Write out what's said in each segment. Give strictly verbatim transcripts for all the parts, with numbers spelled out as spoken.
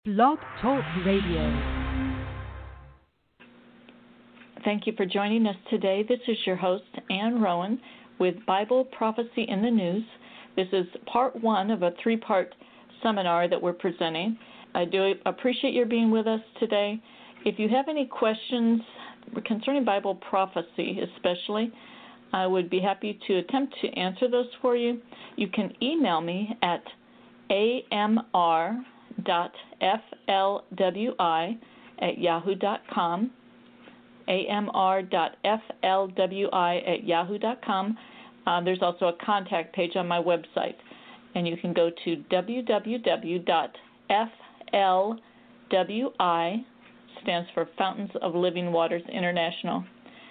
Blog Talk Radio. Thank you for joining us today. This is your host, Ann Rowan, with Bible Prophecy in the News. This is part one of a three-part seminar that we're presenting. I do appreciate your being with us today. If you have any questions concerning Bible prophecy especially, I would be happy to attempt to answer those for you. You can email me at A M R dot F L W I at yahoo dot com, A M R dot F L W I at yahoo dot com. Uh, there's also a contact page on my website, and you can go to w w w dot f l w i, stands for Fountains of Living Waters International,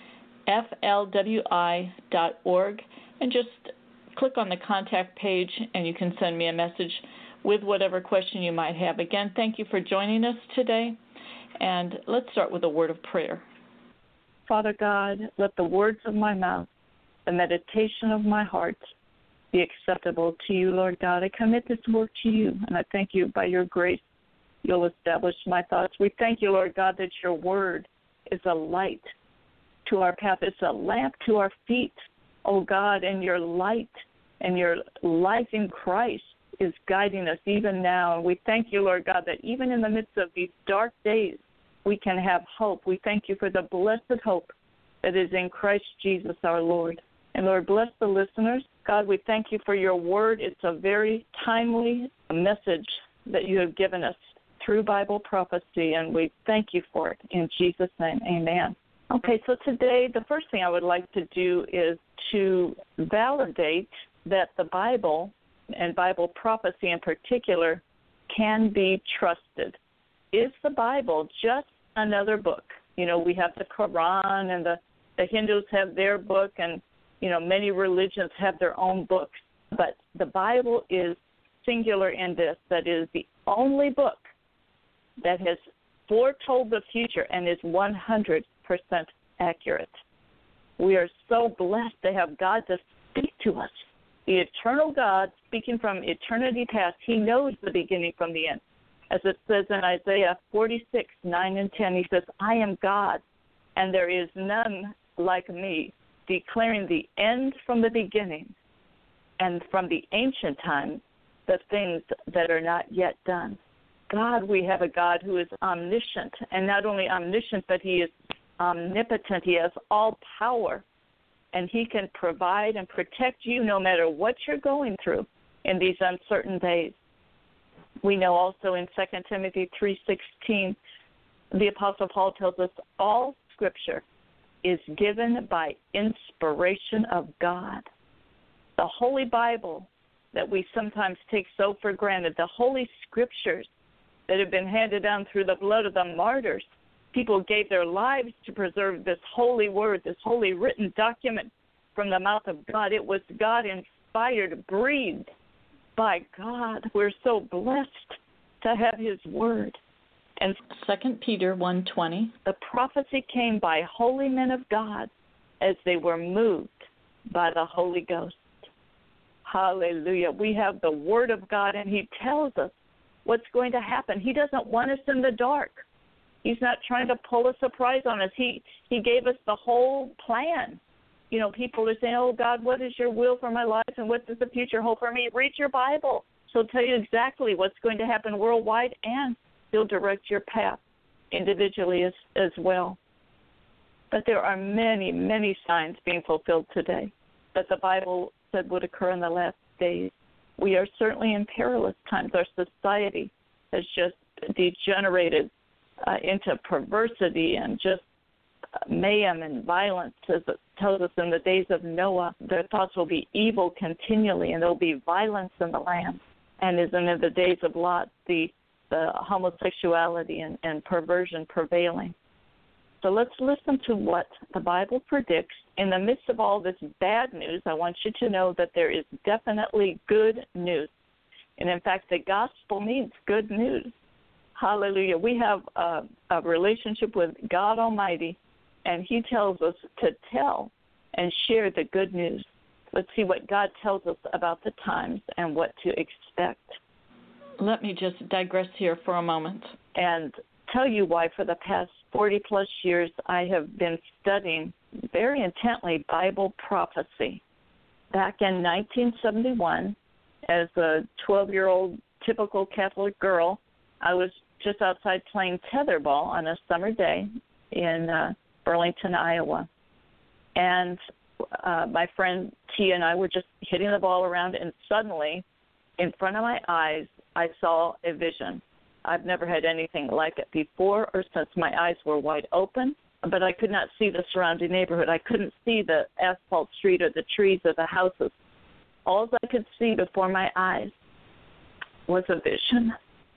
F L W I dot org, and just click on the contact page, and you can send me a message with whatever question you might have. Again, thank you for joining us today, and let's start with a word of prayer. Father God, let the words of my mouth, the meditation of my heart be acceptable to you, Lord God. I commit this work to you, and I thank you by your grace you'll establish my thoughts. We thank you, Lord God, that your word is a light to our path. It's a lamp to our feet, oh God, and your light and your life in Christ is guiding us even now. And we thank you, Lord God, that even in the midst of these dark days, we can have hope. We thank you for the blessed hope that is in Christ Jesus our Lord. And Lord, bless the listeners. God, we thank you for your word. It's a very timely message that you have given us through Bible prophecy, and we thank you for it. In Jesus' name, amen. Okay, so today the first thing I would like to do is to validate that the Bible, and Bible prophecy in particular, can be trusted. Is the Bible just another book? You know, we have the Quran, and the, the Hindus have their book, and, you know, many religions have their own books. But the Bible is singular in this, that it is the only book that has foretold the future and is one hundred percent accurate. We are so blessed to have God to speak to us. The eternal God, speaking from eternity past, he knows the beginning from the end. As it says in Isaiah forty-six, nine and ten, he says, I am God, and there is none like me, declaring the end from the beginning, and from the ancient times, the things that are not yet done. God, we have a God who is omniscient, and not only omniscient, but he is omnipotent. He has all power, and he can provide and protect you no matter what you're going through in these uncertain days. We know also in Second Timothy three sixteen, the Apostle Paul tells us all Scripture is given by inspiration of God. The Holy Bible that we sometimes take so for granted, the Holy Scriptures that have been handed down through the blood of the martyrs. People gave their lives to preserve this holy word, this holy written document from the mouth of God. It was God-inspired, breathed by God. We're so blessed to have his word. And Second Peter one twenty. The prophecy came by holy men of God as they were moved by the Holy Ghost. Hallelujah. We have the word of God, and he tells us what's going to happen. He doesn't want us in the dark. He's not trying to pull a surprise on us. He he gave us the whole plan. You know, people are saying, oh, God, what is your will for my life, and what does the future hold for me? Read your Bible. She'll tell you exactly what's going to happen worldwide, and he'll direct your path individually as, as well. But there are many, many signs being fulfilled today that the Bible said would occur in the last days. We are certainly in perilous times. Our society has just degenerated uh, into perversity and just uh, mayhem and violence. As it tells us in the days of Noah, their thoughts will be evil continually, and there will be violence in the land. And as in the days of Lot, the, the homosexuality and, and perversion prevailing. So let's listen to what the Bible predicts. In the midst of all this bad news, I want you to know that there is definitely good news. And in fact, the gospel means good news. Hallelujah. We have a, a relationship with God Almighty, and he tells us to tell and share the good news. Let's see what God tells us about the times and what to expect. Let me just digress here for a moment. And tell you why for the past forty plus years I have been studying very intently Bible prophecy. Back in nineteen seventy-one, as a twelve-year-old typical Catholic girl, I was just outside playing tetherball on a summer day in uh, Burlington, Iowa. And uh, my friend Tia and I were just hitting the ball around, and suddenly, in front of my eyes, I saw a vision. I've never had anything like it before or since. My eyes were wide open, but I could not see the surrounding neighborhood. I couldn't see the asphalt street or the trees or the houses. All I could see before my eyes was a vision.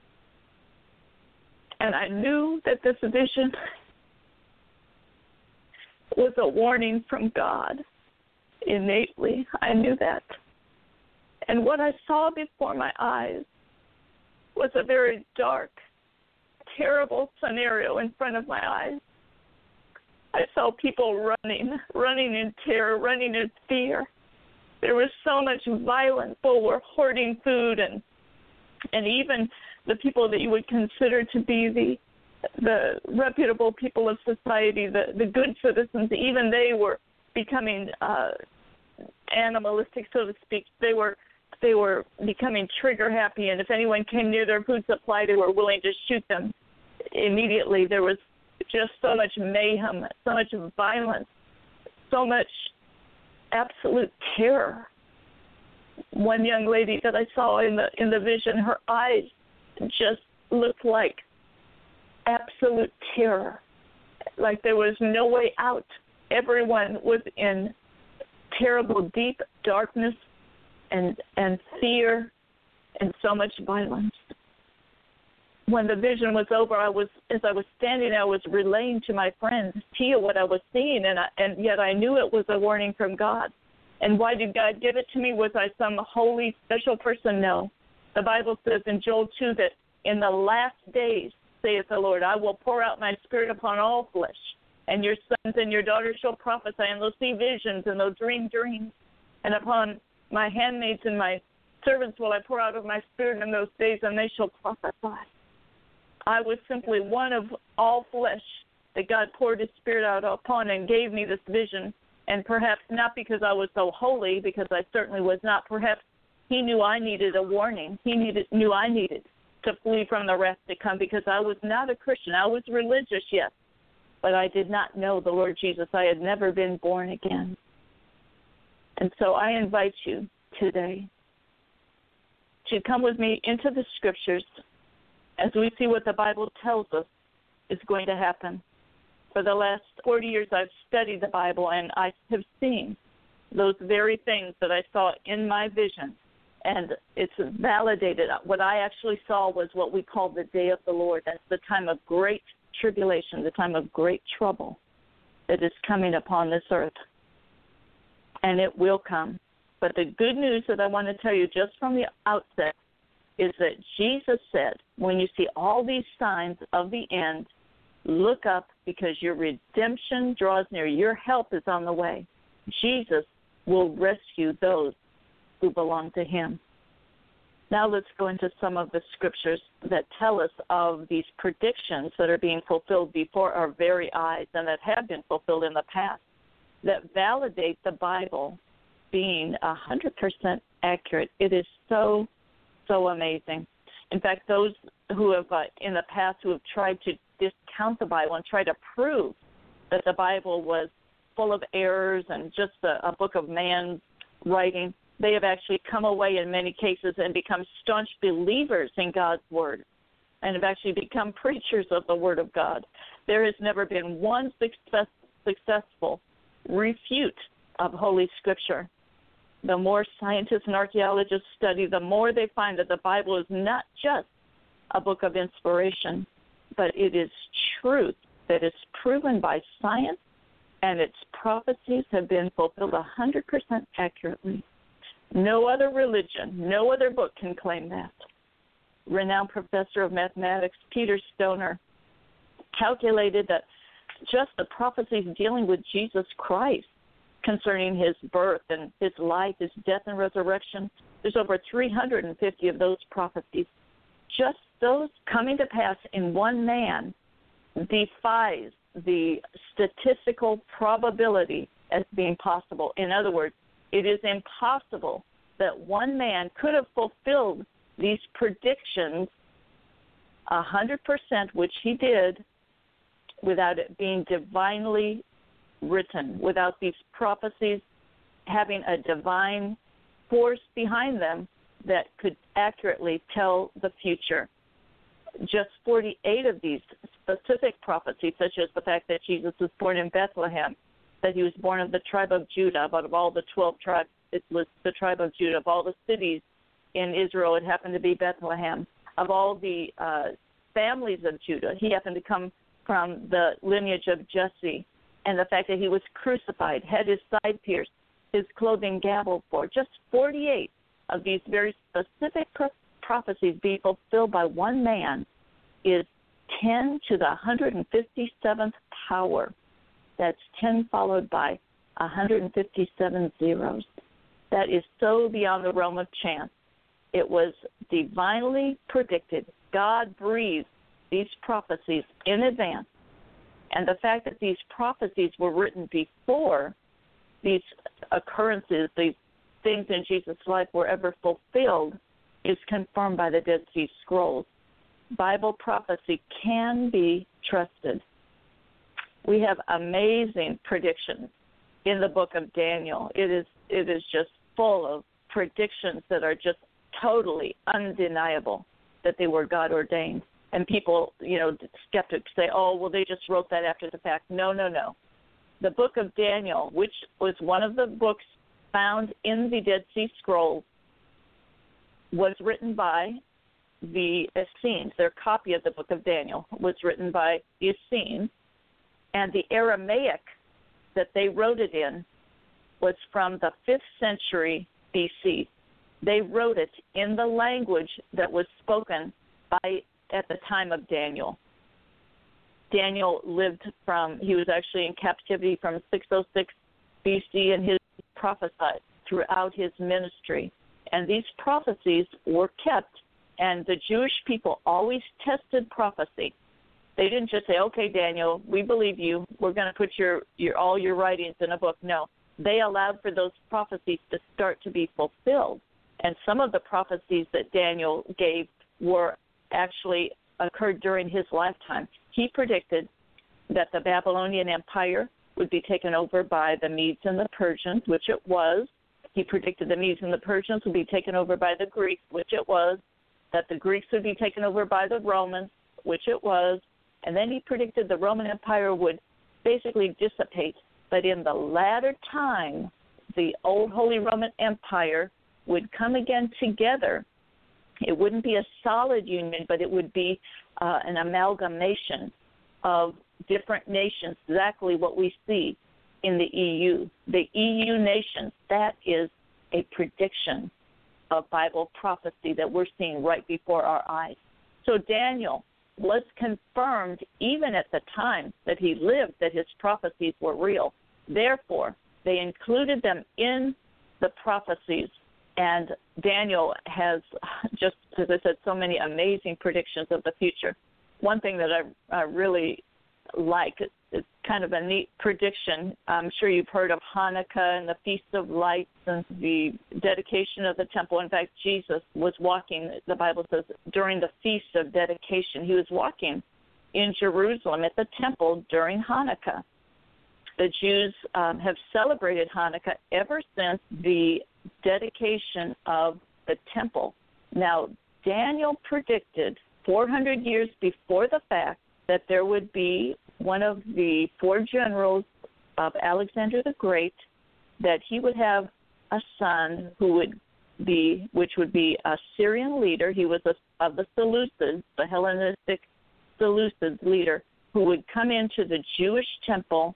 And I knew that this vision was a warning from God. Innately, I knew that. And what I saw before my eyes was a very dark, terrible scenario in front of my eyes. I saw people running, running in terror, running in fear. There was so much violence. People were hoarding food, and and even the people that you would consider to be the the reputable people of society, the, the good citizens, even they were becoming uh, animalistic, so to speak. They were They were becoming trigger happy, and if anyone came near their food supply, they were willing to shoot them immediately. There was just so much mayhem, so much violence, so much absolute terror. One young lady that I saw in the in the vision, her eyes just looked like absolute terror, like there was no way out. Everyone was in terrible, deep darkness and and fear and so much violence. When the vision was over, I was as I was standing there, I was relaying to my friend Tia what I was seeing, and I, and yet I knew it was a warning from God. And why did God give it to me? Was I some holy, special person? No. The Bible says in Joel two that in the last days, saith the Lord, I will pour out my spirit upon all flesh, and your sons and your daughters shall prophesy, and they'll see visions, and they'll dream dreams. And upon my handmaids and my servants will I pour out of my spirit in those days, and they shall prophesy. I was simply one of all flesh that God poured his spirit out upon and gave me this vision. And perhaps not because I was so holy, because I certainly was not. Perhaps he knew I needed a warning. He needed, knew I needed to flee from the wrath to come, because I was not a Christian. I was religious, yes, but I did not know the Lord Jesus. I had never been born again. And so I invite you today to come with me into the Scriptures as we see what the Bible tells us is going to happen. For the last forty years, I've studied the Bible, and I have seen those very things that I saw in my vision, and it's validated. What I actually saw was what we call the day of the Lord. That's the time of great tribulation, the time of great trouble that is coming upon this earth. And it will come. But the good news that I want to tell you just from the outset is that Jesus said, when you see all these signs of the end, look up, because your redemption draws near. Your help is on the way. Jesus will rescue those who belong to him. Now let's go into some of the scriptures that tell us of these predictions that are being fulfilled before our very eyes and that have been fulfilled in the past, that validate the Bible being one hundred percent accurate. It is so, so amazing. In fact, those who have, uh, in the past, who have tried to discount the Bible and try to prove that the Bible was full of errors and just a, a book of man's writing, they have actually come away in many cases and become staunch believers in God's Word and have actually become preachers of the Word of God. There has never been one success, successful refute of Holy Scripture. The more scientists and archaeologists study, the more they find that the Bible is not just a book of inspiration, but it is truth that is proven by science, and its prophecies have been fulfilled one hundred percent accurately. No other religion, no other book can claim that. Renowned professor of mathematics Peter Stoner calculated that just the prophecies dealing with Jesus Christ concerning his birth and his life, his death and resurrection, there's over three hundred fifty of those prophecies. just those coming to pass in one man defies the statistical probability as being possible. In other words, it is impossible that one man could have fulfilled these predictions one hundred percent, which he did, without it being divinely written, without these prophecies having a divine force behind them that could accurately tell the future. Just forty-eight of these specific prophecies, such as the fact that Jesus was born in Bethlehem, that he was born of the tribe of Judah, out of all the twelve tribes, it was the tribe of Judah. Of all the cities in Israel, it happened to be Bethlehem. Of all the uh, families of Judah, he happened to come from the lineage of Jesse. And the fact that he was crucified, had his side pierced, his clothing gabbled for. Just forty-eight of these very specific pro- prophecies being fulfilled by one man is ten to the one hundred fifty-seventh power. That's ten followed by one hundred fifty-seven zeros. That is so beyond the realm of chance. It was divinely predicted. God breathed these prophecies in advance. And the fact that these prophecies were written before these occurrences, these things in Jesus' life were ever fulfilled, is confirmed by the Dead Sea Scrolls. Bible prophecy can be trusted. We have amazing predictions in the book of Daniel. It is it is just full of predictions that are just totally undeniable that they were God ordained. And people, you know, skeptics say, oh, well, they just wrote that after the fact. No, no, no. The book of Daniel, which was one of the books found in the Dead Sea Scrolls, was written by the Essenes. Their copy of the book of Daniel was written by the Essenes. And the Aramaic that they wrote it in was from the fifth century B C. They wrote it in the language that was spoken by at the time of Daniel. Daniel lived from, he was actually in captivity from six oh six B C, and he prophesied throughout his ministry. And these prophecies were kept, and the Jewish people always tested prophecy. They didn't just say, okay, Daniel, we believe you. We're going to put your, your all your writings in a book. No, they allowed for those prophecies to start to be fulfilled. And some of the prophecies that Daniel gave were actually occurred during his lifetime. He predicted that the Babylonian Empire would be taken over by the Medes and the Persians, which it was. He predicted the Medes and the Persians would be taken over by the Greeks, which it was. That the Greeks would be taken over by the Romans, which it was. And then he predicted the Roman Empire would basically dissipate. But in the latter time, the old Holy Roman Empire would come again together. It wouldn't be a solid union, but it would be uh, an amalgamation of different nations, exactly what we see in the E U. The E U nations, that is a prediction of Bible prophecy that we're seeing right before our eyes. So Daniel was confirmed even at the time that he lived that his prophecies were real. Therefore, they included them in the prophecies. And Daniel has just, as I said, so many amazing predictions of the future. One thing that I, I really like, it's kind of a neat prediction. I'm sure you've heard of Hanukkah and the Feast of Lights and the dedication of the temple. In fact, Jesus was walking, the Bible says, during the Feast of Dedication. He was walking in Jerusalem at the temple during Hanukkah. The Jews um, have celebrated Hanukkah ever since the dedication of the temple. Now, Daniel predicted four hundred years before the fact that there would be one of the four generals of Alexander the Great, that he would have a son who would be, which would be a Syrian leader. He was a, of the Seleucids, the Hellenistic Seleucid leader, who would come into the Jewish temple,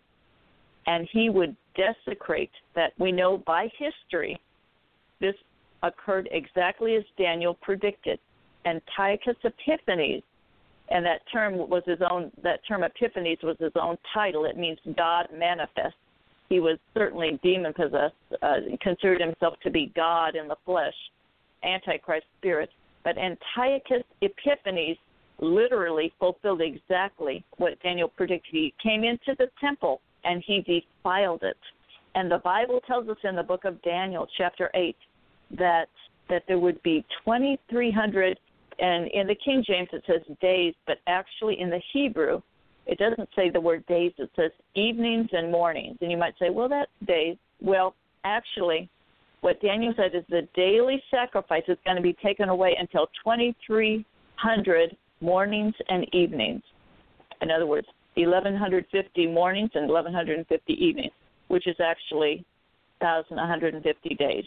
and he would desecrate that. We know by history this occurred exactly as Daniel predicted. Antiochus Epiphanes, and that term was his own, that term Epiphanes was his own title. It means God manifest. He was certainly demon-possessed, uh, considered himself to be God in the flesh, Antichrist spirit. But Antiochus Epiphanes literally fulfilled exactly what Daniel predicted. He came into the temple and he defiled it. And the Bible tells us in the book of Daniel, chapter eight, that that there would be twenty-three hundred, and in the King James it says days, but actually in the Hebrew it doesn't say the word days, it says evenings and mornings. And you might say, well, that's days. Well, actually, what Daniel said is the daily sacrifice is going to be taken away until twenty-three hundred mornings and evenings. In other words, eleven fifty mornings and eleven fifty evenings, which is actually one thousand one hundred fifty days.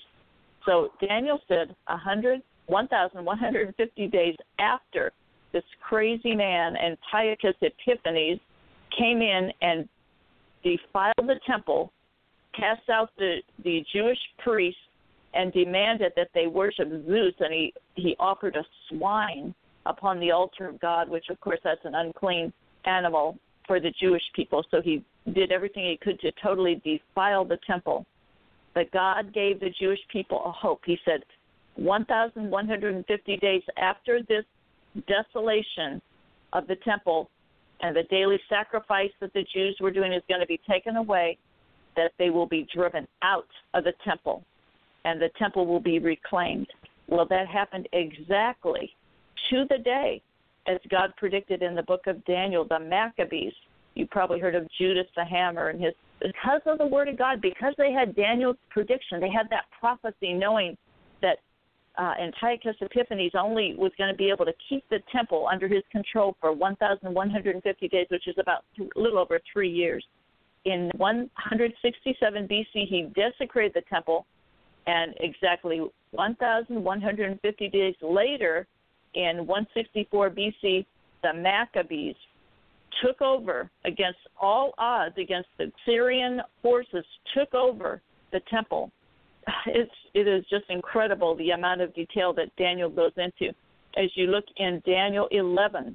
So Daniel said one thousand one hundred fifty days after this crazy man, Antiochus Epiphanes, came in and defiled the temple, cast out the, the Jewish priests, and demanded that they worship Zeus, and he, he offered a swine upon the altar of God, which, of course, that's an unclean animal for the Jewish people. So he did everything he could to totally defile the temple. But God gave the Jewish people a hope. He said, one thousand one hundred fifty days after this desolation of the temple and the daily sacrifice that the Jews were doing is going to be taken away, that they will be driven out of the temple and the temple will be reclaimed. Well, that happened exactly to the day as God predicted in the book of Daniel. The Maccabees, you probably heard of Judas the Hammer, and his because of the word of God, because they had Daniel's prediction, they had that prophecy knowing that uh, Antiochus Epiphanes only was going to be able to keep the temple under his control for one thousand one hundred fifty days, which is about a little over three years. In one hundred sixty-seven B C, he desecrated the temple, and exactly one thousand one hundred fifty days later, in one sixty-four B C, the Maccabees took over against all odds, against the Syrian forces, took over the temple. It's, it is just incredible the amount of detail that Daniel goes into. As you look in Daniel eleven,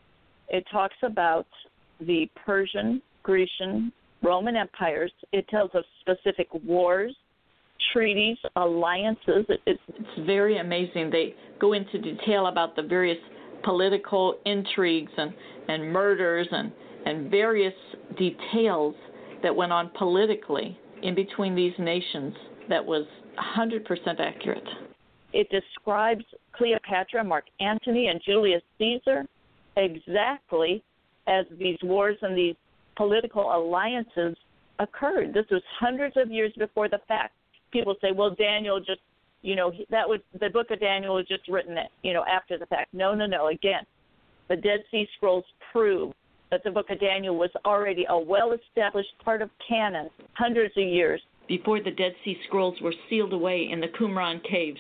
it talks about the Persian, Grecian, Roman empires. It tells of specific wars, treaties, alliances. It, it's, it's very amazing. They go into detail about the various political intrigues and, and murders and, and various details that went on politically in between these nations that was one hundred percent accurate. It describes Cleopatra, Mark Antony, and Julius Caesar exactly as these wars and these political alliances occurred. This was hundreds of years before the fact. People say, well, Daniel just, you know, that was the book of Daniel was just written, you know, after the fact. No, no, no. Again, the Dead Sea Scrolls prove that the book of Daniel was already a well-established part of canon hundreds of years before the Dead Sea Scrolls were sealed away in the Qumran caves.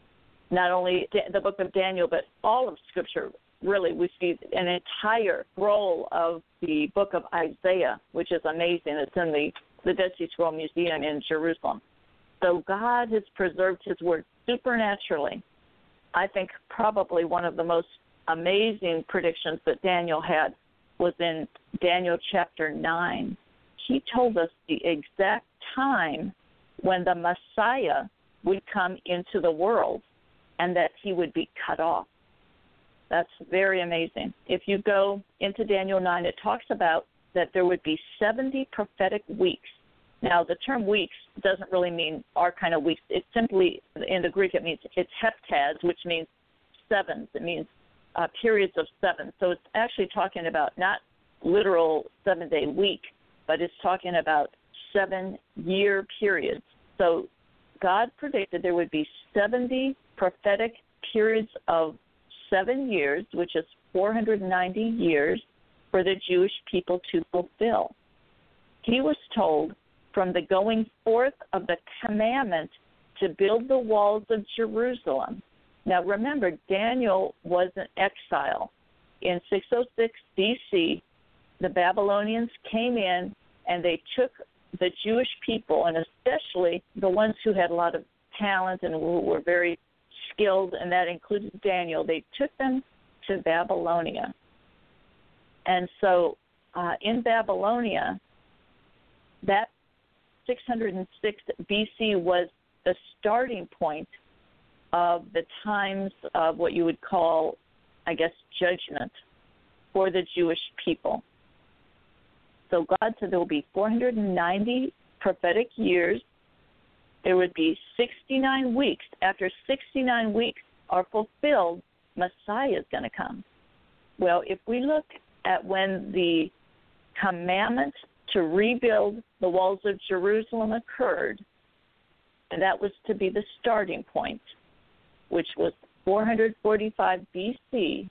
Not only the book of Daniel, but all of Scripture. Really, we see an entire scroll of the book of Isaiah, which is amazing. It's in the, the Dead Sea Scroll Museum in Jerusalem. So God has preserved his word supernaturally. I think probably one of the most amazing predictions that Daniel had was in Daniel chapter nine. He told us the exact time when the Messiah would come into the world and that he would be cut off. That's very amazing. If you go into Daniel nine, it talks about that there would be seventy prophetic weeks. Now, the term weeks doesn't really mean our kind of weeks. It simply, in the Greek, it means it's heptads, which means sevens. It means uh, periods of seven. So it's actually talking about not literal seven-day week, but it's talking about seven-year periods. So God predicted there would be seventy prophetic periods of seven years, which is four hundred ninety years, for the Jewish people to fulfill. He was told from the going forth of the commandment to build the walls of Jerusalem. Now remember, Daniel was in exile. In six oh six B C, the Babylonians came in and they took the Jewish people, and especially the ones who had a lot of talent and who were very skilled, and that included Daniel, they took them to Babylonia. And so uh, in Babylonia, that six hundred six B C was the starting point of the times of what you would call, I guess, judgment for the Jewish people. So God said there will be four hundred ninety prophetic years. There would be sixty-nine weeks. After sixty-nine weeks are fulfilled, Messiah is going to come. Well, if we look at when the commandment to rebuild the walls of Jerusalem occurred, and that was to be the starting point, which was four forty-five B C,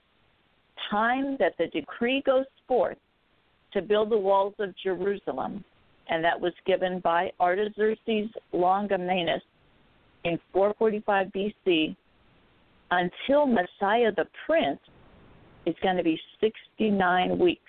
time that the decree goes forth to build the walls of Jerusalem, and that was given by Artaxerxes Longimanus in four forty-five B C, until Messiah the Prince is going to be sixty-nine weeks.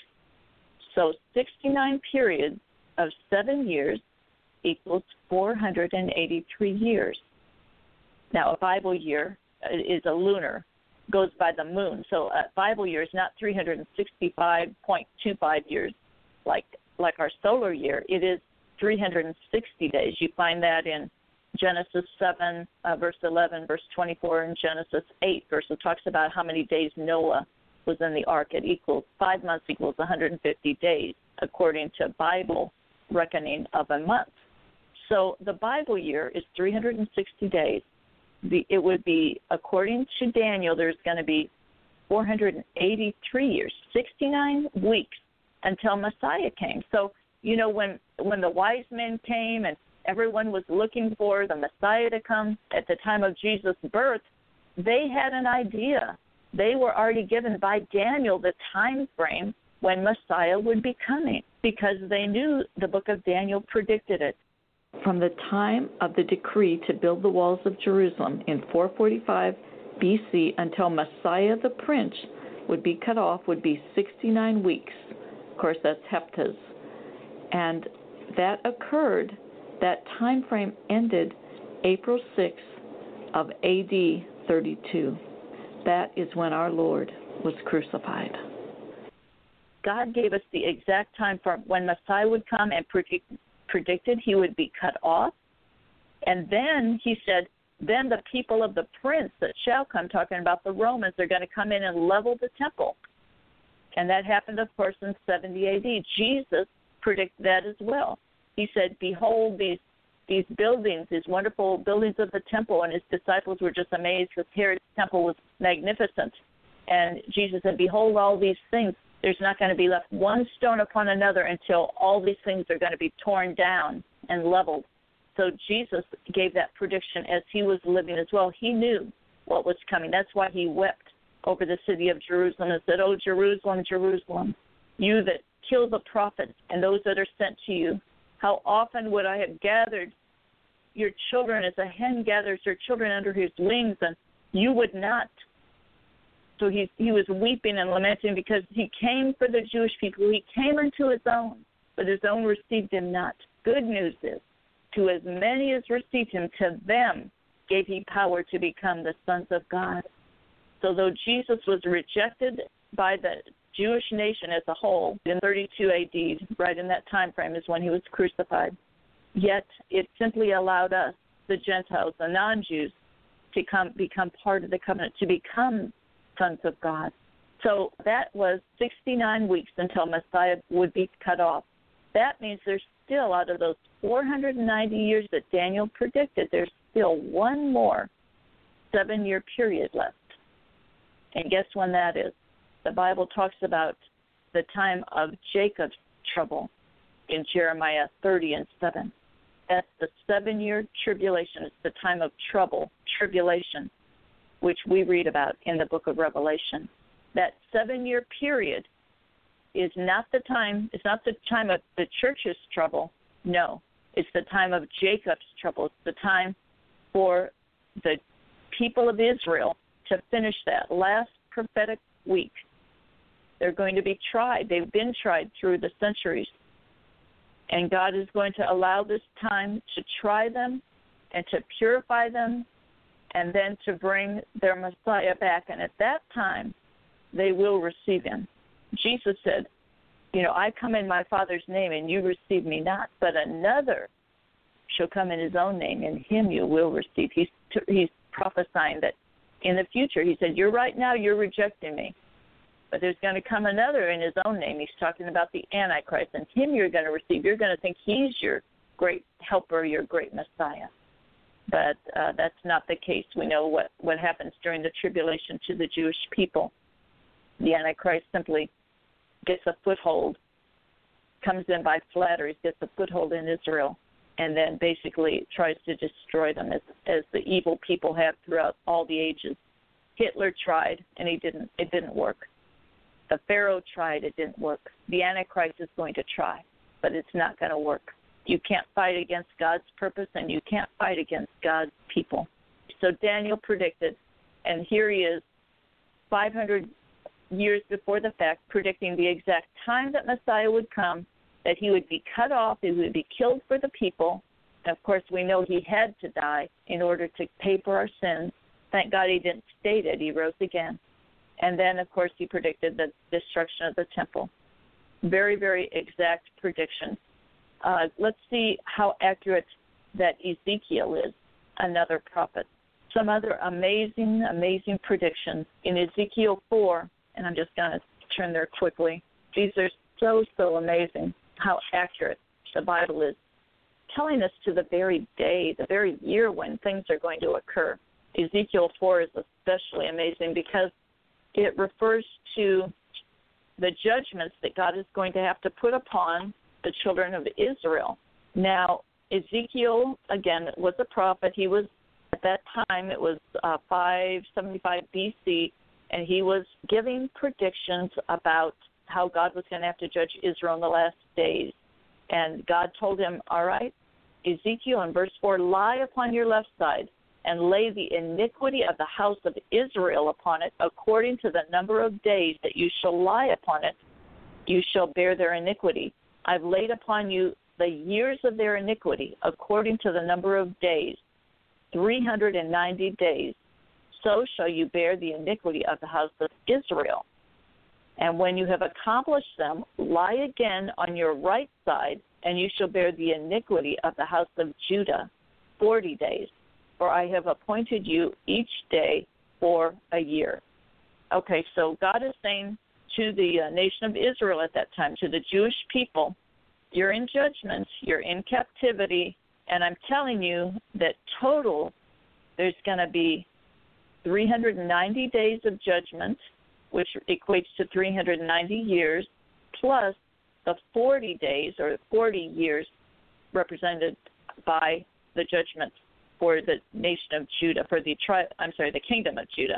So sixty-nine periods of seven years equals four hundred eighty-three years. Now, a Bible year is a lunar, goes by the moon. So a Bible year is not three hundred sixty-five point two five years like like our solar year. It is three hundred sixty days. You find that in Genesis seven, uh, verse eleven, verse twenty-four, and Genesis eight, verse it talks about how many days Noah was in the ark. It equals five months equals one hundred fifty days, according to Bible reckoning of a month. So the Bible year is three hundred sixty days. The, it would be, according to Daniel, there's going to be four hundred eighty-three years, sixty-nine weeks until Messiah came. So, you know, when when the wise men came and everyone was looking for the Messiah to come at the time of Jesus' birth, they had an idea. They were already given by Daniel the time frame when Messiah would be coming, because they knew the book of Daniel predicted it. From the time of the decree to build the walls of Jerusalem in four forty-five B C until Messiah the Prince would be cut off would be sixty-nine weeks. Of course, that's heptas. And that occurred, that time frame ended April sixth of A D thirty-two. That is when our Lord was crucified. God gave us the exact time for when Messiah would come and predict, predicted he would be cut off. And then he said, then the people of the prince that shall come, talking about the Romans, are going to come in and level the temple. And that happened, of course, in seventy A D. Jesus predicted that as well. He said, behold, these these buildings, these wonderful buildings of the temple, and his disciples were just amazed because Herod's temple was magnificent. And Jesus said, behold, all these things, there's not going to be left one stone upon another until all these things are going to be torn down and leveled. So Jesus gave that prediction as he was living as well. He knew what was coming. That's why he wept over the city of Jerusalem and said, oh, Jerusalem, Jerusalem, you that kill the prophets and those that are sent to you, how often would I have gathered your children as a hen gathers her children under his wings, and you would not. So he he was weeping and lamenting because he came for the Jewish people. He came unto his own, but his own received him not. Good news is, to as many as received him, to them gave he power to become the sons of God. So though Jesus was rejected by the Jewish nation as a whole in thirty-two A D, right in that time frame is when he was crucified, yet it simply allowed us, the Gentiles, the non-Jews, to come become part of the covenant, to become sons of God. So that was sixty-nine weeks until Messiah would be cut off. That means there's still, out of those four hundred ninety years that Daniel predicted, there's still one more seven-year period left. And guess when that is? The Bible talks about the time of Jacob's trouble in Jeremiah thirty and seven. That's the seven-year tribulation. It's the time of trouble, tribulation, which we read about in the book of Revelation. That seven-year period is not the time, it's not the time of the church's trouble. No, it's the time of Jacob's trouble. It's the time for the people of Israel to finish that last prophetic week. They're going to be tried. They've been tried through the centuries. And God is going to allow this time to try them and to purify them and then to bring their Messiah back. And at that time, they will receive him. Jesus said, you know, I come in my Father's name and you receive me not, but another shall come in his own name and him you will receive. He's, he's prophesying that in the future, he said, you're right now, you're rejecting me. But there's going to come another in his own name. He's talking about the Antichrist, and him you're going to receive. You're going to think he's your great helper, your great Messiah. But uh, that's not the case. We know what, what happens during the tribulation to the Jewish people. The Antichrist simply gets a foothold, comes in by flatteries, gets a foothold in Israel, and then basically tries to destroy them as, as the evil people have throughout all the ages. Hitler tried, and he didn't. It didn't work. The Pharaoh tried, it didn't work. The Antichrist is going to try, but it's not going to work. You can't fight against God's purpose, and you can't fight against God's people. So Daniel predicted, and here he is, five hundred years before the fact, predicting the exact time that Messiah would come, that he would be cut off, he would be killed for the people. And of course, we know he had to die in order to pay for our sins. Thank God he didn't stay dead. He rose again. And then, of course, he predicted the destruction of the temple. Very, very exact prediction. Uh, let's see how accurate that Ezekiel is, another prophet. Some other amazing, amazing predictions. In Ezekiel four, and I'm just going to turn there quickly, these are so, so amazing how accurate the Bible is, telling us to the very day, the very year when things are going to occur. Ezekiel four is especially amazing because it refers to the judgments that God is going to have to put upon the children of Israel. Now, Ezekiel, again, was a prophet. He was, at that time, it was uh, five seventy-five B C, and he was giving predictions about how God was going to have to judge Israel in the last days. And God told him, all right, Ezekiel in verse four, lie upon your left side and lay the iniquity of the house of Israel upon it, according to the number of days that you shall lie upon it, you shall bear their iniquity. I've laid upon you the years of their iniquity, according to the number of days, three hundred ninety days. So shall you bear the iniquity of the house of Israel. And when you have accomplished them, lie again on your right side, and you shall bear the iniquity of the house of Judah forty days. For I have appointed you each day for a year. Okay, so God is saying to the uh, nation of Israel at that time, to the Jewish people, you're in judgment, you're in captivity, and I'm telling you that total there's going to be three hundred ninety days of judgment, which equates to three hundred ninety years, plus the forty days or forty years represented by the judgment for the nation of Judah, for the tri- I'm sorry, the kingdom of Judah.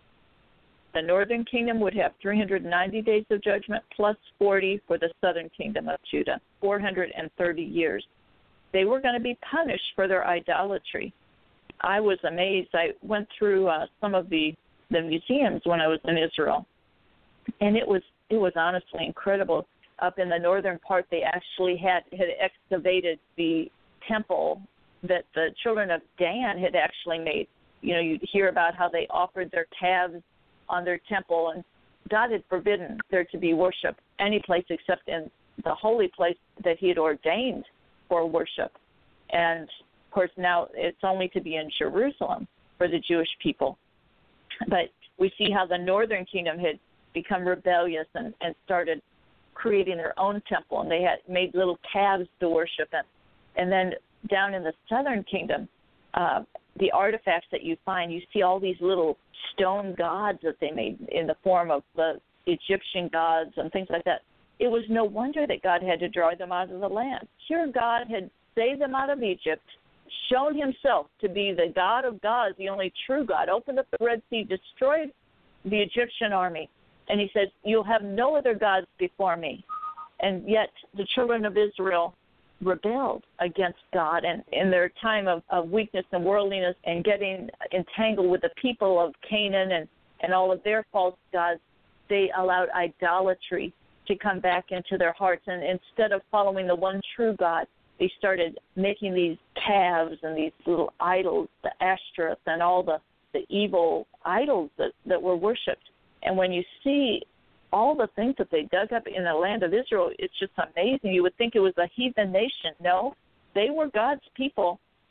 The northern kingdom would have three hundred ninety days of judgment plus forty for the southern kingdom of Judah, four hundred thirty years. They were going to be punished for their idolatry. I was amazed. I went through uh, some of the, the museums when I was in Israel, and it was it was honestly incredible. Up in the northern part, they actually had, had excavated the temple that the children of Dan had actually made. You know, you hear about how they offered their calves on their temple, and God had forbidden there to be worship any place except in the holy place that he had ordained for worship. And, of course, now it's only to be in Jerusalem for the Jewish people. But we see how the northern kingdom had become rebellious and, and started creating their own temple, and they had made little calves to worship in. And then down in the southern kingdom, uh, the artifacts that you find, you see all these little stone gods that they made in the form of the Egyptian gods and things like that. It was no wonder that God had to drive them out of the land. Here God had saved them out of Egypt, shown himself to be the God of gods, the only true God, opened up the Red Sea, destroyed the Egyptian army, and he said, you'll have no other gods before me. And yet the children of Israel rebelled against God, and in their time of, of weakness and worldliness and getting entangled with the people of Canaan and, and all of their false gods, they allowed idolatry to come back into their hearts. And instead of following the one true God, they started making these calves and these little idols, the Ashtoreth and all the, the evil idols that, that were worshipped. And when you see all the things that they dug up in the land of Israel, it's just amazing. You would think it was a heathen nation. No, they were God's people,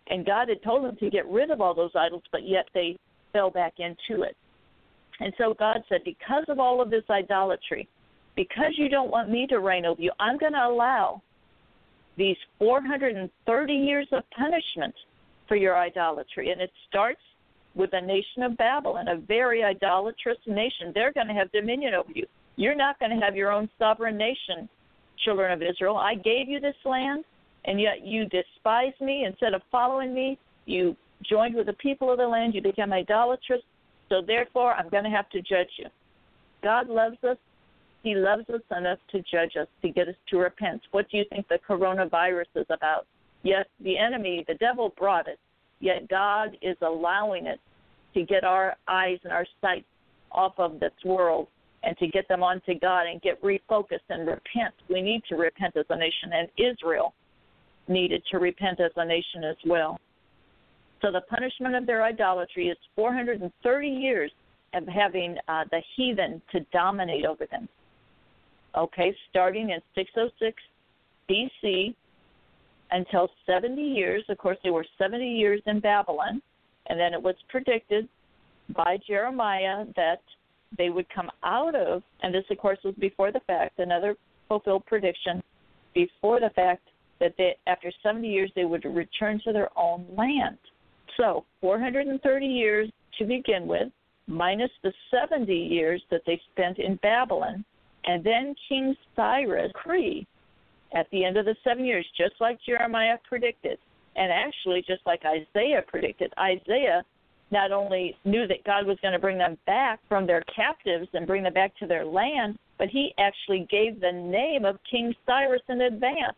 And God had told them to get rid of all those idols, but yet they fell back into it. And so God said, because of all of this idolatry, because you don't want me to reign over you, I'm going to allow these four hundred thirty years of punishment for your idolatry. And it starts with the nation of Babylon, a very idolatrous nation. They're going to have dominion over you. You're not going to have your own sovereign nation, children of Israel. I gave you this land, and yet you despise me. Instead of following me, you joined with the people of the land. You became idolatrous. So therefore, I'm going to have to judge you. God loves us. He loves us enough to judge us, to get us to repent. What do you think the coronavirus is about? Yes, the enemy, the devil brought it, yet God is allowing it to get our eyes and our sight off of this world and to get them onto God and get refocused and repent. We need to repent as a nation, and Israel needed to repent as a nation as well. So the punishment of their idolatry is four hundred thirty years of having uh, the heathen to dominate over them. Okay, starting in six oh six B C until seventy years. Of course, they were seventy years in Babylon, and then it was predicted by Jeremiah that they would come out of, and this, of course, was before the fact, another fulfilled prediction, before the fact that they, after seventy years they would return to their own land. So four hundred thirty years to begin with, minus the seventy years that they spent in Babylon, and then King Cyrus decreed at the end of the seven years, just like Jeremiah predicted, and actually just like Isaiah predicted. Isaiah not only knew that God was going to bring them back from their captives and bring them back to their land, but he actually gave the name of King Cyrus in advance.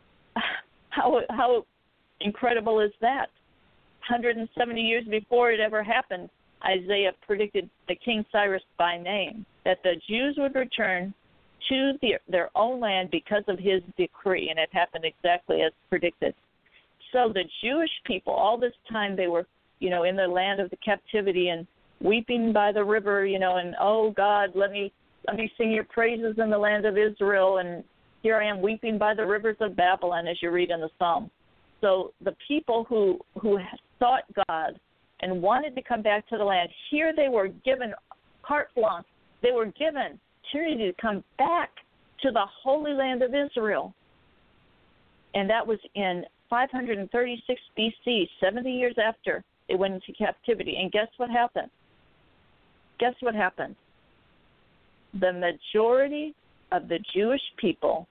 How how incredible is that? one hundred seventy years before it ever happened, Isaiah predicted the King Cyrus by name, that the Jews would return to the, their own land because of his decree, and it happened exactly as predicted. So the Jewish people, all this time they were, you know, in the land of the captivity and weeping by the river, you know, and, oh, God, let me let me sing your praises in the land of Israel, and here I am weeping by the rivers of Babylon, as you read in the Psalm. So the people who, who sought God and wanted to come back to the land, here they were given carte blanche. They were given opportunity to come back to the Holy Land of Israel. And that was in five hundred thirty-six B C, seventy years after they went into captivity. And guess what happened? Guess what happened? The majority of the Jewish people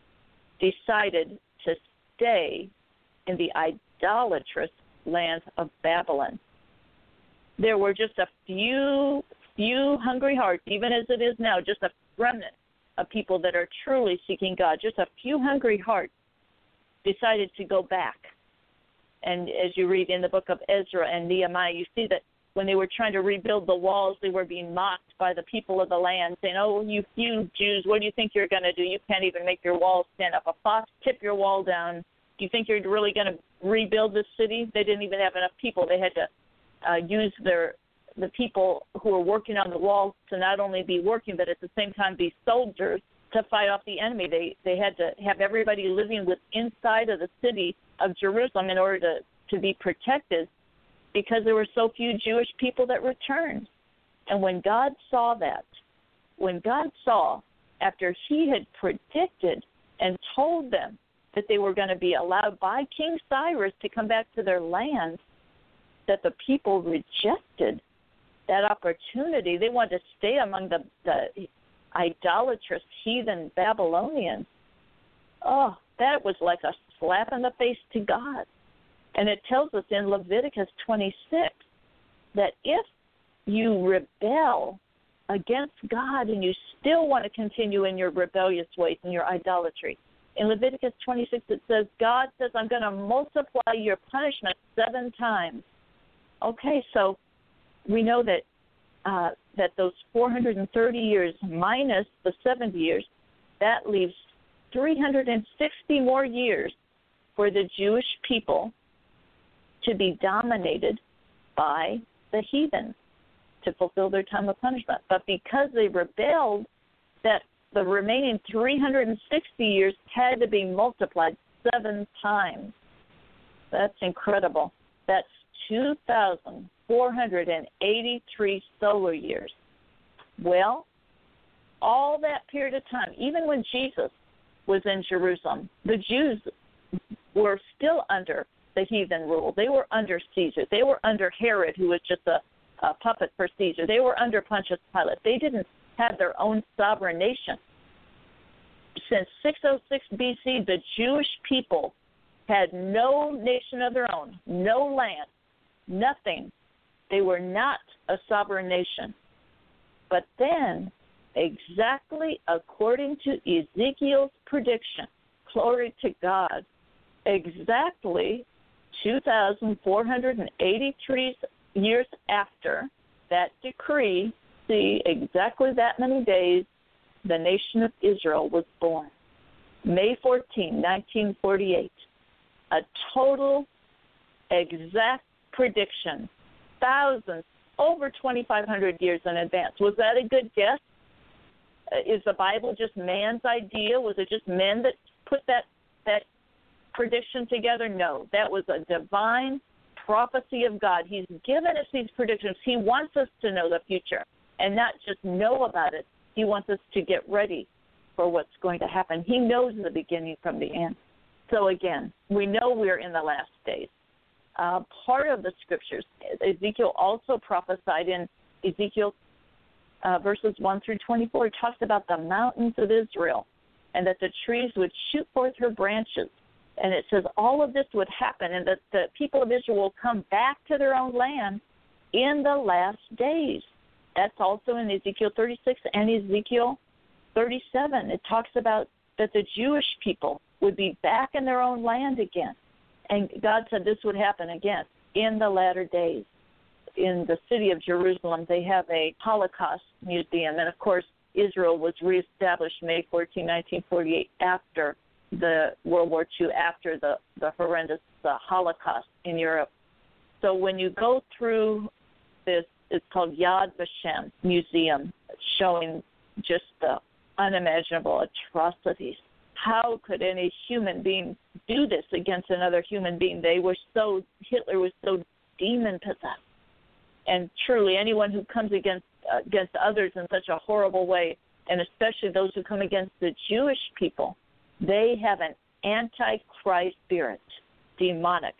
decided to stay in the idolatrous land of Babylon. There were just a few, few hungry hearts, even as it is now, just a remnant of people that are truly seeking God. Just a few hungry hearts decided to go back. And as you read in the book of Ezra and Nehemiah, you see that when they were trying to rebuild the walls, they were being mocked by the people of the land, saying, oh, you few Jews, what do you think you're going to do? You can't even make your walls stand up. A fox tip your wall down. Do you think you're really going to rebuild this city? They didn't even have enough people. They had to uh, use their the people who were working on the walls to not only be working, but at the same time be soldiers to fight off the enemy. They they had to have everybody living with inside of the city of Jerusalem in order to, to be protected, because there were so few Jewish people that returned. And when God saw that, when God saw, after he had predicted and told them that they were going to be allowed by King Cyrus to come back to their land, that the people rejected that opportunity. They wanted to stay among the, the idolatrous heathen Babylonians. Oh, that was like a slap in the face to God. And it tells us in Leviticus twenty-six that if you rebel against God and you still want to continue in your rebellious ways and your idolatry, in Leviticus twenty-six it says, God says, I'm going to multiply your punishment seven times. Okay, so we know that uh, that those four hundred thirty years minus the seventy years, that leaves three hundred sixty more years for the Jewish people to be dominated by the heathen to fulfill their time of punishment. But because they rebelled, that the remaining three hundred sixty years had to be multiplied seven times. That's incredible. That's two thousand four hundred eighty-three solar years. Well, all that period of time, even when Jesus was in Jerusalem, the Jews were still under the heathen rule. They were under Caesar. They were under Herod, who was just a, a puppet for Caesar. They were under Pontius Pilate. They didn't have their own sovereign nation. Since six oh six B C, the Jewish people had no nation of their own, no land, nothing. They were not a sovereign nation. But then, exactly according to Ezekiel's prediction, glory to God, exactly two thousand four hundred eighty-three years after that decree, see, exactly that many days, the nation of Israel was born. May fourteenth, nineteen forty-eight. A total exact prediction, thousands, over twenty-five hundred years in advance. Was that a good guess? Is the Bible just man's idea? Was it just men that put that that prediction together? No, that was a divine prophecy of God. He's given us these predictions. He wants us to know the future and not just know about it. He wants us to get ready for what's going to happen. He knows the beginning from the end. So again, we know we're in the last days. Uh, part of the scriptures, Ezekiel also prophesied in Ezekiel uh, verses one through twenty-four. He talks about the mountains of Israel and that the trees would shoot forth her branches. And it says all of this would happen and that the people of Israel will come back to their own land in the last days. That's also in Ezekiel thirty-six and Ezekiel thirty-seven. It talks about that the Jewish people would be back in their own land again. And God said this would happen again in the latter days. In the city of Jerusalem, they have a Holocaust museum. And, of course, Israel was reestablished May fourteenth, nineteen forty-eight, after the World War Two, after the, the horrendous uh, Holocaust in Europe. So when you go through this, it's called Yad Vashem Museum, showing just the unimaginable atrocities. How could any human being do this against another human being? They were so, Hitler was so demon-possessed. And truly, anyone who comes against uh, against others in such a horrible way, and especially those who come against the Jewish people, they have an antichrist spirit, demonic.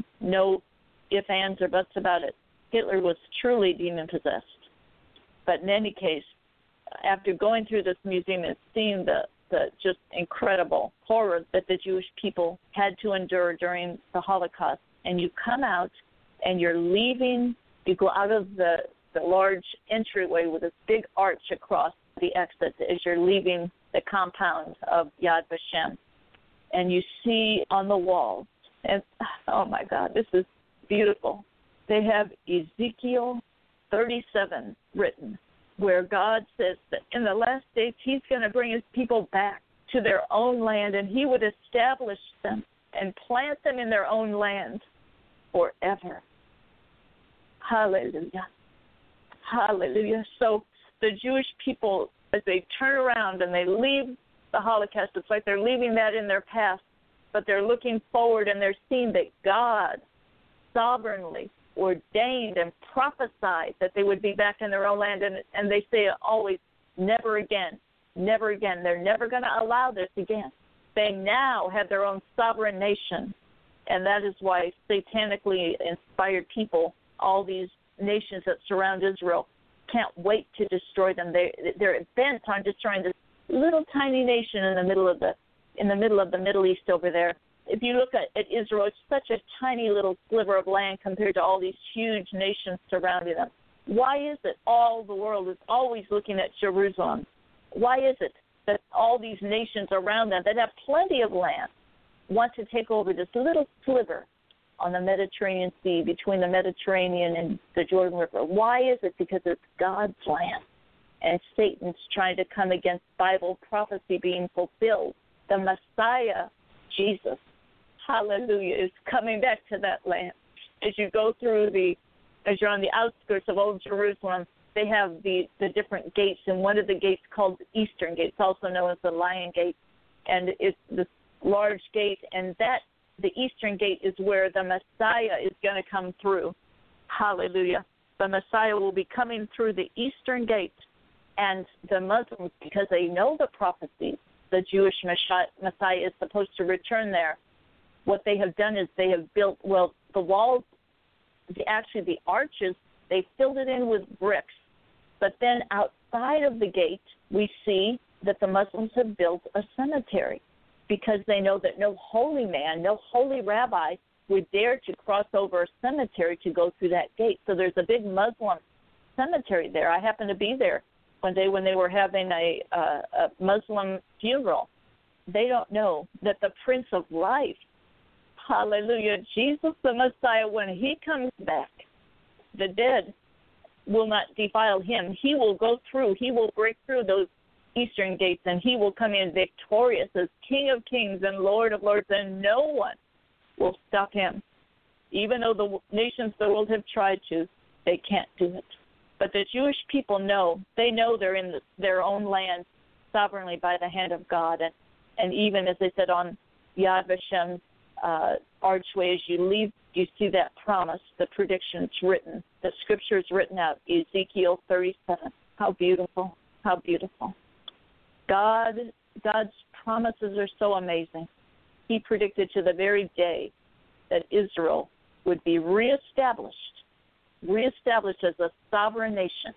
No ifs, ands, or buts about it. Hitler was truly demon-possessed. But in any case, after going through this museum and seeing the, the just incredible horror that the Jewish people had to endure during the Holocaust, and you come out and you're leaving, you go out of the, the large entryway with this big arch across the exit as you're leaving the compound of Yad Vashem, and you see on the walls, and oh my God, this is beautiful. They have Ezekiel thirty-seven written, where God says that in the last days he's going to bring his people back to their own land, and he would establish them and plant them in their own land forever. Hallelujah. Hallelujah. So the Jewish people, as they turn around and they leave the Holocaust, it's like they're leaving that in their past, but they're looking forward and they're seeing that God sovereignly ordained and prophesied that they would be back in their own land, and, and they say always, never again, never again. They're never going to allow this again. They now have their own sovereign nation, and that is why satanically inspired people, all these nations that surround Israel, can't wait to destroy them. They, they're bent on destroying this little tiny nation in the middle of the in the middle of the Middle East over there. If you look at, at Israel, it's such a tiny little sliver of land compared to all these huge nations surrounding them. Why is it all the world is always looking at Jerusalem? Why is it that all these nations around them that have plenty of land want to take over this little sliver on the Mediterranean Sea, between the Mediterranean and the Jordan River? Why is it? Because it's God's land, and Satan's trying to come against Bible prophecy being fulfilled. The Messiah, Jesus, hallelujah, is coming back to that land. As you go through the, as you're on the outskirts of Old Jerusalem, they have the, the different gates, and one of the gates called the Eastern Gate, it's also known as the Lion Gate, and it's this large gate, and that the eastern gate is where the Messiah is going to come through. Hallelujah. The Messiah will be coming through the eastern gate. And the Muslims, because they know the prophecy, the Jewish Messiah is supposed to return there. What they have done is they have built, well, the walls, the, actually the arches, they filled it in with bricks. But then outside of the gate, we see that the Muslims have built a cemetery because they know that no holy man, no holy rabbi would dare to cross over a cemetery to go through that gate. So there's a big Muslim cemetery there. I happened to be there one day when they were having a, uh, a Muslim funeral. They don't know that the Prince of Life, hallelujah, Jesus the Messiah, when he comes back, the dead will not defile him. He will go through, he will break through those eastern gates, and he will come in victorious as King of Kings and Lord of Lords, and no one will stop him. Even though the nations of the world have tried to, they can't do it. But the Jewish people know, they know they're in the, their own land sovereignly by the hand of God. And, and even, as they said, on Yad Vashem's uh, archway, as you leave, you see that promise, the predictions written, the scriptures written out, Ezekiel thirty-seven. How beautiful, how beautiful. God, God's promises are so amazing. He predicted to the very day that Israel would be reestablished, reestablished as a sovereign nation,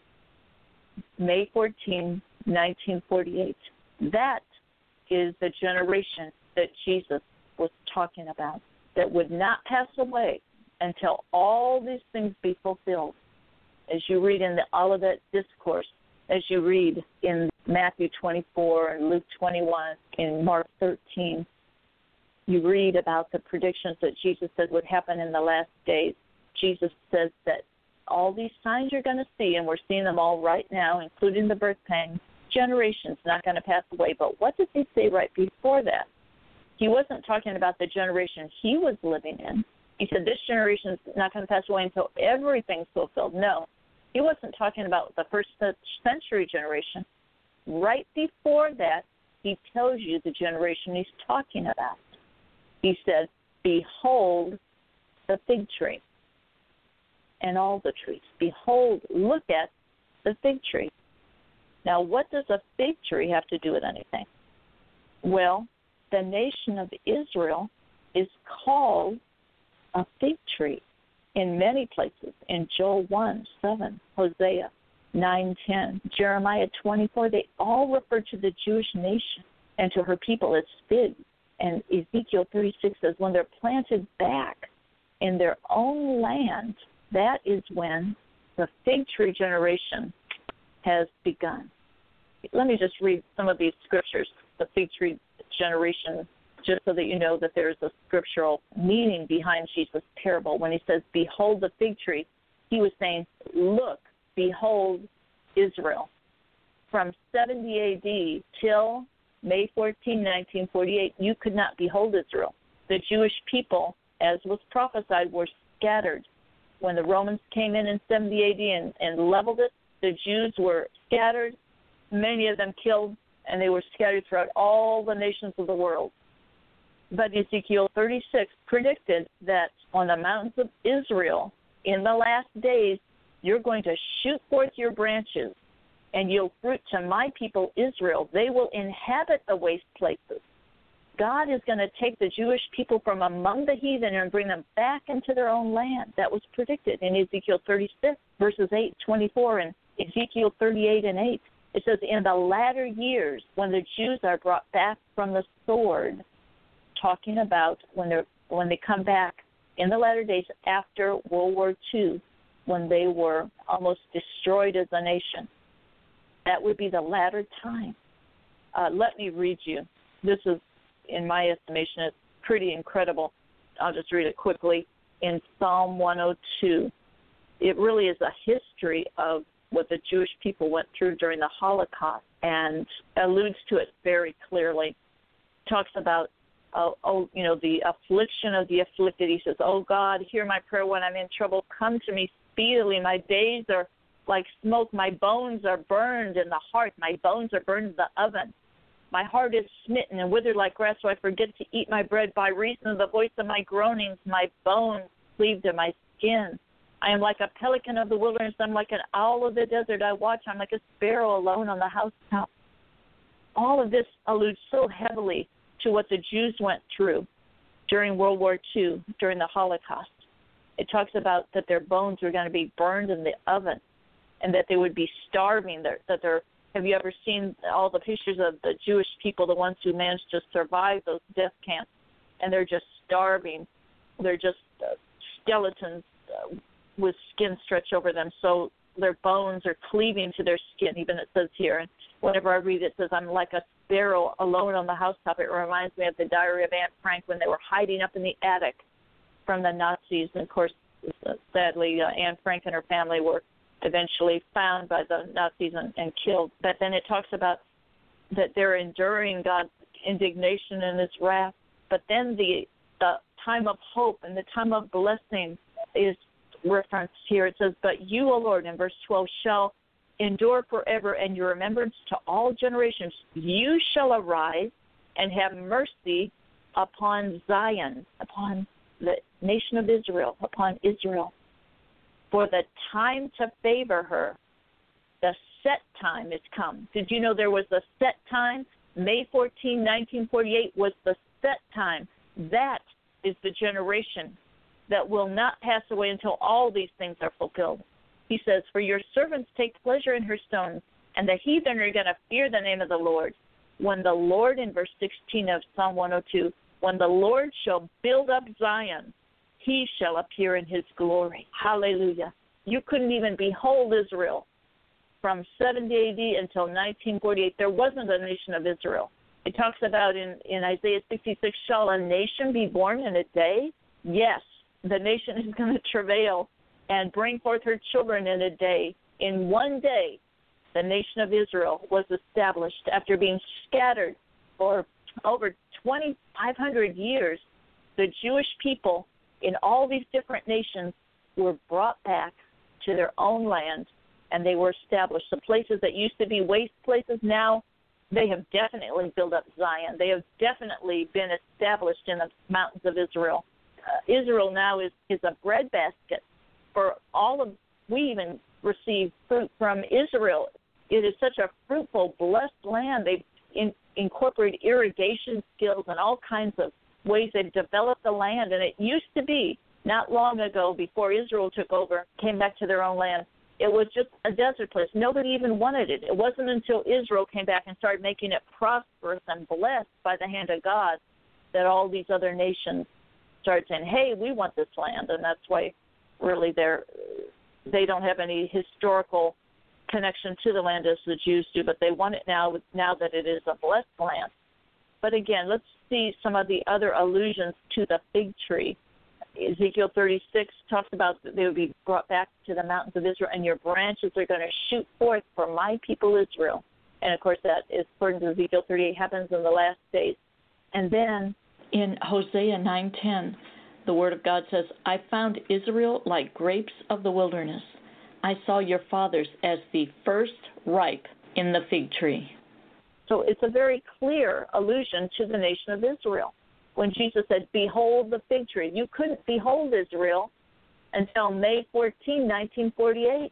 May fourteenth, nineteen forty-eight. That is the generation that Jesus was talking about, that would not pass away until all these things be fulfilled. As you read in the Olivet Discourse, as you read in Matthew twenty-four and Luke twenty-one, in Mark thirteen, you read about the predictions that Jesus said would happen in the last days. Jesus says that all these signs you're going to see, and we're seeing them all right now, including the birth pangs, generation's not going to pass away. But what did he say right before that? He wasn't talking about the generation he was living in. He said this generation's not going to pass away until everything's fulfilled. No, he wasn't talking about the first century generation. Right before that, he tells you the generation he's talking about. He said, behold the fig tree and all the trees. Behold, look at the fig tree. Now, what does a fig tree have to do with anything? Well, the nation of Israel is called a fig tree in many places. In Joel one, seven, Hosea nine, ten, Jeremiah twenty-four, they all refer to the Jewish nation and to her people as figs. And Ezekiel thirty-six says when they're planted back in their own land, that is when the fig tree generation has begun. Let me just read some of these scriptures, the fig tree generation, just so that you know that there's a scriptural meaning behind Jesus' parable. When he says, behold the fig tree, he was saying, look, behold Israel. From seventy A D till May fourteenth, nineteen forty-eight, you could not behold Israel. The Jewish people, as was prophesied, were scattered. When the Romans came in in seventy A D and, and leveled it, the Jews were scattered, many of them killed, and they were scattered throughout all the nations of the world. But Ezekiel thirty-six predicted that on the mountains of Israel, in the last days, you're going to shoot forth your branches, and you'll fruit to my people Israel. They will inhabit the waste places. God is going to take the Jewish people from among the heathen and bring them back into their own land. That was predicted in Ezekiel thirty-six, verses eight, twenty-four, and Ezekiel thirty-eight and eight. It says, in the latter years, when the Jews are brought back from the sword, talking about when they're when they come back in the latter days after World War Two, when they were almost destroyed as a nation. That would be the latter time. Uh, let me read you. This is, in my estimation, it's pretty incredible. I'll just read it quickly. In Psalm one oh two, it really is a history of what the Jewish people went through during the Holocaust and alludes to it very clearly. Talks about, oh, oh, you know, the affliction of the afflicted. He says, oh, God, hear my prayer when I'm in trouble. Come to me speedily. My days are like smoke. My bones are burned in the heart. My bones are burned in the oven. My heart is smitten and withered like grass, so I forget to eat my bread. By reason of the voice of my groanings, my bones cleave to my skin. I am like a pelican of the wilderness. I'm like an owl of the desert. I watch. I'm like a sparrow alone on the housetop. All of this alludes so heavily to what the Jews went through during World War Two, during the Holocaust. It talks about that their bones were going to be burned in the oven and that they would be starving. That they're, have you ever seen all the pictures of the Jewish people, the ones who managed to survive those death camps, and they're just starving. They're just uh, skeletons uh, with skin stretched over them, so their bones are cleaving to their skin, even it says here. And whenever I read it, it says, I'm like a sparrow alone on the housetop. It reminds me of the Diary of Anne Frank when they were hiding up in the attic from the Nazis. And, of course, sadly, uh, Anne Frank and her family were eventually found by the Nazis and, and killed. But then it talks about that they're enduring God's indignation and his wrath. But then the, the time of hope and the time of blessing is referenced here. It says, but you, O Lord, in verse twelve, shall endure forever, and your remembrance to all generations. You shall arise and have mercy upon Zion, upon the nation of Israel, upon Israel. For the time to favor her, the set time is come. Did you know there was a set time? May fourteenth, nineteen forty-eight was the set time. That is the generation that will not pass away until all these things are fulfilled. He says, for your servants take pleasure in her stones, and the heathen are going to fear the name of the Lord. When the Lord, in verse sixteen of Psalm one oh two, when the Lord shall build up Zion, he shall appear in his glory. Hallelujah. You couldn't even behold Israel from seventy A D until nineteen forty-eight. There wasn't a nation of Israel. It talks about in, in Isaiah sixty-six, shall a nation be born in a day? Yes, the nation is going to travail and bring forth her children in a day. In one day, the nation of Israel was established after being scattered for over twenty-five hundred years. The Jewish people in all these different nations were brought back to their own land, and they were established. The places that used to be waste places, now they have definitely built up Zion. They have definitely been established in the mountains of Israel. Uh, Israel now is, is a breadbasket for all of, we even receive fruit from Israel. It is such a fruitful, blessed land. They've in, incorporated irrigation skills and all kinds of ways they've developed the land. And it used to be, not long ago, before Israel took over, came back to their own land, it was just a desert place. Nobody even wanted it. It wasn't until Israel came back and started making it prosperous and blessed by the hand of God that all these other nations started saying, hey, we want this land. And that's why really they're, they don't have any historical connection to the land as the Jews do, but they want it now, now that it is a blessed land. But again, let's see some of the other allusions to the fig tree. Ezekiel thirty-six talks about that they would be brought back to the mountains of Israel, and your branches are going to shoot forth for my people Israel. And, of course, that is, according to Ezekiel thirty-eight, happens in the last days. And then in Hosea nine ten, the Word of God says, I found Israel like grapes of the wilderness. I saw your fathers as the first ripe in the fig tree. So it's a very clear allusion to the nation of Israel. When Jesus said, behold the fig tree, you couldn't behold Israel until May fourteenth, nineteen forty-eight.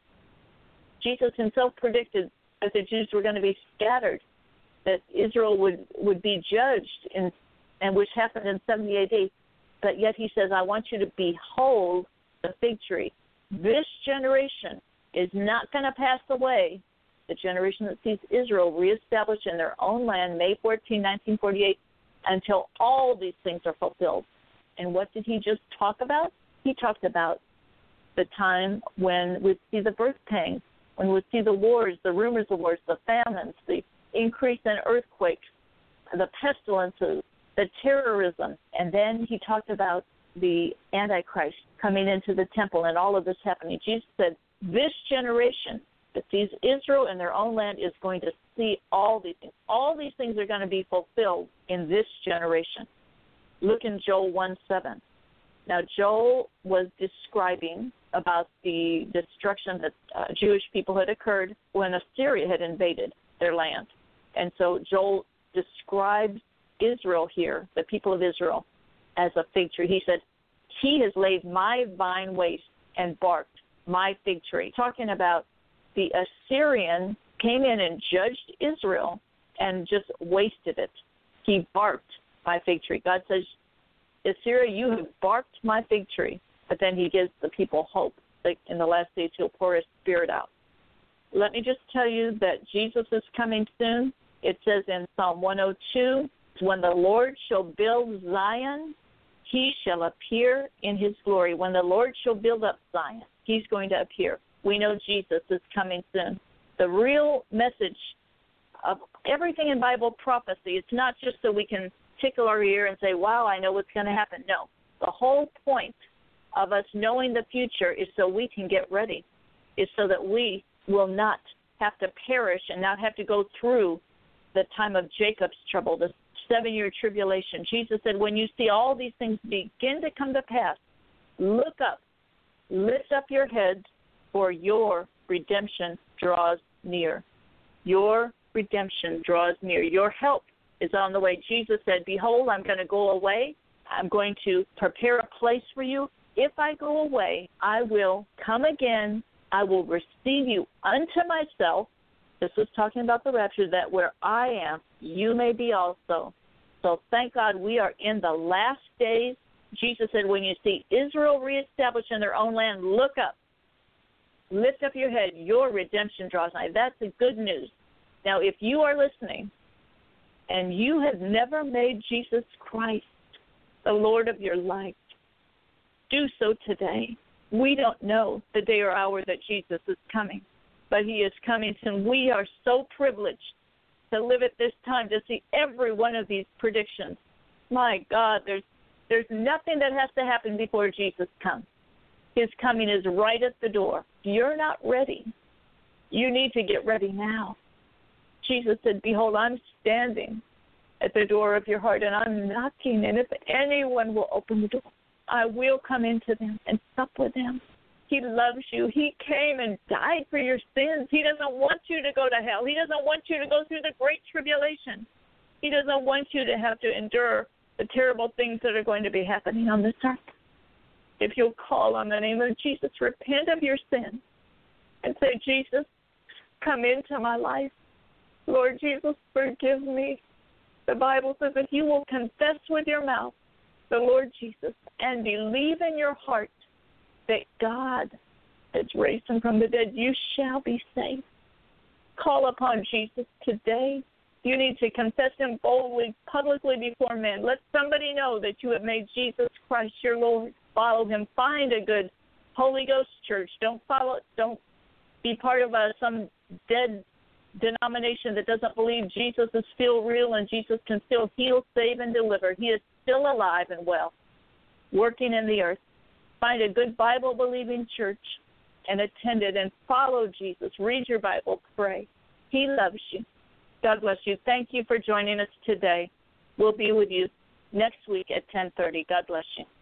Jesus himself predicted that the Jews were going to be scattered, that Israel would, would be judged, in, and which happened in seventy A D. But yet he says, I want you to behold the fig tree. This generation is not going to pass away. The generation that sees Israel reestablished in their own land, May fourteenth, nineteen forty-eight, until all these things are fulfilled. And what did he just talk about? He talked about the time when we'd see the birth pangs, when we'd see the wars, the rumors of wars, the famines, the increase in earthquakes, the pestilences, the terrorism. And then he talked about the Antichrist coming into the temple and all of this happening. Jesus said, this generation that sees Israel in their own land is going to see all these things. All these things are going to be fulfilled in this generation. Look in Joel one seven. Now, Joel was describing about the destruction that uh, Jewish people had occurred when Assyria had invaded their land. And so Joel describes Israel here, the people of Israel, as a fig tree. He said, he has laid my vine waste and barked my fig tree. Talking about the Assyrian came in and judged Israel and just wasted it. He barked my fig tree. God says, Assyria, you have barked my fig tree. But then he gives the people hope. Like in the last days, he'll pour his spirit out. Let me just tell you that Jesus is coming soon. It says in Psalm one oh two, when the Lord shall build Zion, he shall appear in his glory. When the Lord shall build up Zion, he's going to appear. We know Jesus is coming soon. The real message of everything in Bible prophecy, it's not just so we can tickle our ear and say, wow, I know what's going to happen. No, the whole point of us knowing the future is so we can get ready, is so that we will not have to perish and not have to go through the time of Jacob's trouble, the seven-year tribulation. Jesus said, when you see all these things begin to come to pass, look up, lift up your heads, for your redemption draws near. Your redemption draws near. Your help is on the way. Jesus said, behold, I'm going to go away. I'm going to prepare a place for you. If I go away, I will come again. I will receive you unto myself. This was talking about the rapture, that where I am, you may be also. So thank God we are in the last days. Jesus said, when you see Israel reestablished in their own land, look up. Lift up your head. Your redemption draws nigh. That's the good news. Now, if you are listening and you have never made Jesus Christ the Lord of your life, do so today. We don't know the day or hour that Jesus is coming, but he is coming soon. We are so privileged to live at this time, to see every one of these predictions. My God, there's there's nothing that has to happen before Jesus comes. His coming is right at the door. If you're not ready, you need to get ready now. Jesus said, behold, I'm standing at the door of your heart, and I'm knocking, and if anyone will open the door, I will come into them and sup with them. He loves you. He came and died for your sins. He doesn't want you to go to hell. He doesn't want you to go through the great tribulation. He doesn't want you to have to endure the terrible things that are going to be happening on this earth. If you'll call on the name of Jesus, repent of your sin, and say, Jesus, come into my life. Lord Jesus, forgive me. The Bible says if you will confess with your mouth the Lord Jesus and believe in your heart that God has raised him from the dead, you shall be saved. Call upon Jesus today. You need to confess him boldly, publicly before men. Let somebody know that you have made Jesus Christ your Lord. Follow him. Find a good Holy Ghost church. Don't follow. Don't be part of a, some dead denomination that doesn't believe Jesus is still real and Jesus can still heal, save, and deliver. He is still alive and well, working in the earth. Find a good Bible-believing church and attend it and follow Jesus. Read your Bible. Pray. He loves you. God bless you. Thank you for joining us today. We'll be with you next week at ten thirty. God bless you.